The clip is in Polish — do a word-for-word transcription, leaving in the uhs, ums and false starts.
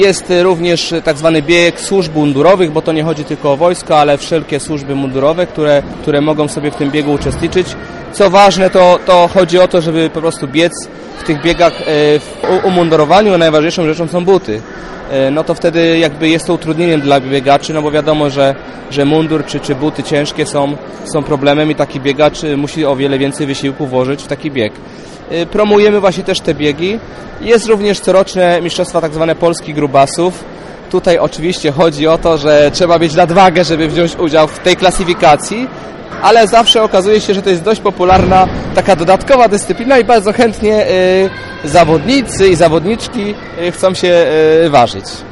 Jest również tak zwany bieg służb mundurowych, bo to nie chodzi tylko o wojsko, ale wszelkie służby mundurowe, które, które mogą sobie w tym biegu uczestniczyć. Co ważne, to, to chodzi o to, żeby po prostu biec w tych biegach w umundurowaniu. Najważniejszą rzeczą są buty. No to wtedy jakby jest to utrudnieniem dla biegaczy, no bo wiadomo, że, że mundur czy, czy buty ciężkie są, są problemem i taki biegacz musi o wiele więcej wysiłku włożyć w taki bieg. Promujemy właśnie też te biegi. Jest również coroczne mistrzostwa tak zwane Polski grubasów. Tutaj oczywiście chodzi o to, że trzeba mieć nadwagę, żeby wziąć udział w tej klasyfikacji, ale zawsze okazuje się, że to jest dość popularna taka dodatkowa dyscyplina i bardzo chętnie y, zawodnicy i zawodniczki y, chcą się y, ważyć.